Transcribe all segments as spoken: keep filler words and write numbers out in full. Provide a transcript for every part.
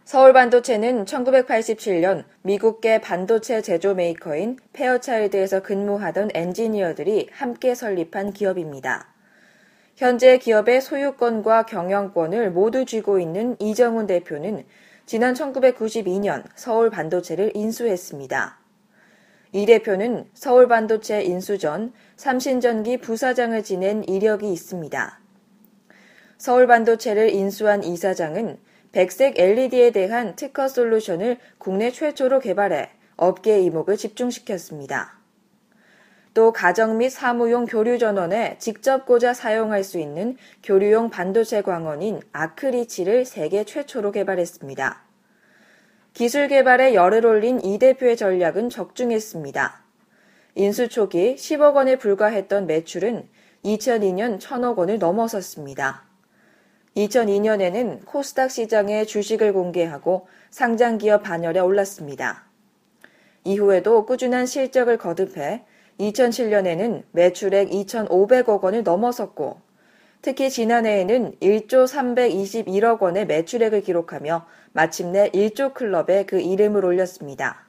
서울반도체는 천구백팔십칠 년 미국계 반도체 제조 메이커인 페어차일드에서 근무하던 엔지니어들이 함께 설립한 기업입니다. 현재 기업의 소유권과 경영권을 모두 쥐고 있는 이정훈 대표는 지난 천구백구십이 년 서울반도체를 인수했습니다. 이 대표는 서울반도체 인수 전 삼신전기 부사장을 지낸 이력이 있습니다. 서울반도체를 인수한 이 사장은 백색 엘이디에 대한 특허 솔루션을 국내 최초로 개발해 업계 이목을 집중시켰습니다. 또 가정 및 사무용 교류 전원에 직접 꽂아 사용할 수 있는 교류용 반도체 광원인 아크리치를 세계 최초로 개발했습니다. 기술 개발에 열을 올린 이 대표의 전략은 적중했습니다. 인수 초기 십억 원에 불과했던 매출은 이천이 년 천억 원을 넘어섰습니다. 이천이 년에는 코스닥 시장에 주식을 공개하고 상장기업 반열에 올랐습니다. 이후에도 꾸준한 실적을 거듭해 이천칠 년에는 매출액 이천오백억 원을 넘어섰고 특히 지난해에는 일조 삼백이십일억 원의 매출액을 기록하며 마침내 일조 클럽에 그 이름을 올렸습니다.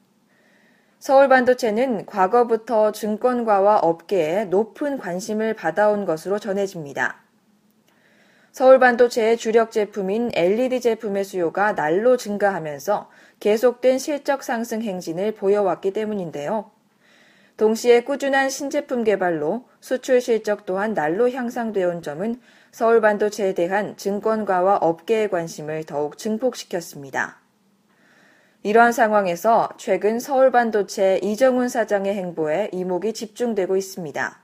서울반도체는 과거부터 증권가와 업계에 높은 관심을 받아온 것으로 전해집니다. 서울반도체의 주력 제품인 엘이디 제품의 수요가 날로 증가하면서 계속된 실적 상승 행진을 보여왔기 때문인데요. 동시에 꾸준한 신제품 개발로 수출 실적 또한 날로 향상되어 온 점은 서울반도체에 대한 증권가와 업계의 관심을 더욱 증폭시켰습니다. 이러한 상황에서 최근 서울반도체 이정훈 사장의 행보에 이목이 집중되고 있습니다.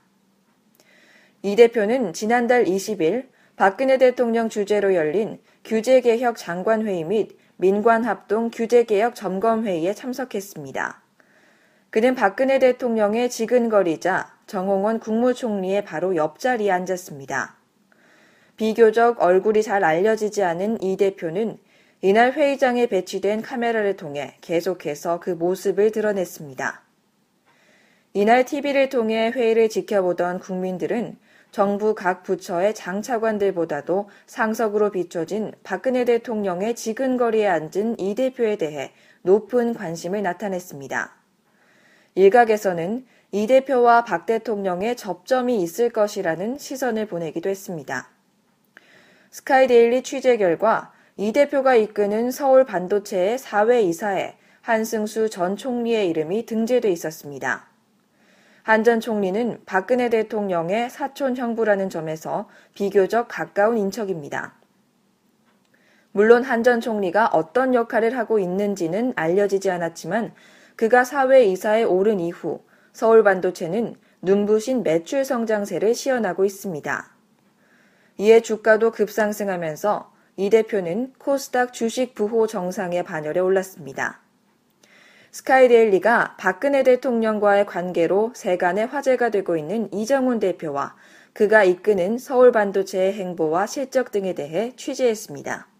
이 대표는 지난달 이십 일 박근혜 대통령 주재로 열린 규제개혁 장관회의 및 민관합동 규제개혁 점검회의에 참석했습니다. 그는 박근혜 대통령의 지근거리자 정홍원 국무총리의 바로 옆자리에 앉았습니다. 비교적 얼굴이 잘 알려지지 않은 이 대표는 이날 회의장에 배치된 카메라를 통해 계속해서 그 모습을 드러냈습니다. 이날 티비를 통해 회의를 지켜보던 국민들은 정부 각 부처의 장차관들보다도 상석으로 비춰진 박근혜 대통령의 지근거리에 앉은 이 대표에 대해 높은 관심을 나타냈습니다. 일각에서는 이 대표와 박 대통령의 접점이 있을 것이라는 시선을 보내기도 했습니다. 스카이데일리 취재 결과 이 대표가 이끄는 서울 반도체의 사외이사에 한승수 전 총리의 이름이 등재돼 있었습니다. 한 전 총리는 박근혜 대통령의 사촌 형부라는 점에서 비교적 가까운 인척입니다. 물론 한 전 총리가 어떤 역할을 하고 있는지는 알려지지 않았지만 그가 사외이사에 오른 이후 서울반도체는 눈부신 매출 성장세를 시현하고 있습니다. 이에 주가도 급상승하면서 이 대표는 코스닥 주식 부호 정상의 반열에 올랐습니다. 스카이데일리가 박근혜 대통령과의 관계로 세간의 화제가 되고 있는 이정훈 대표와 그가 이끄는 서울반도체의 행보와 실적 등에 대해 취재했습니다.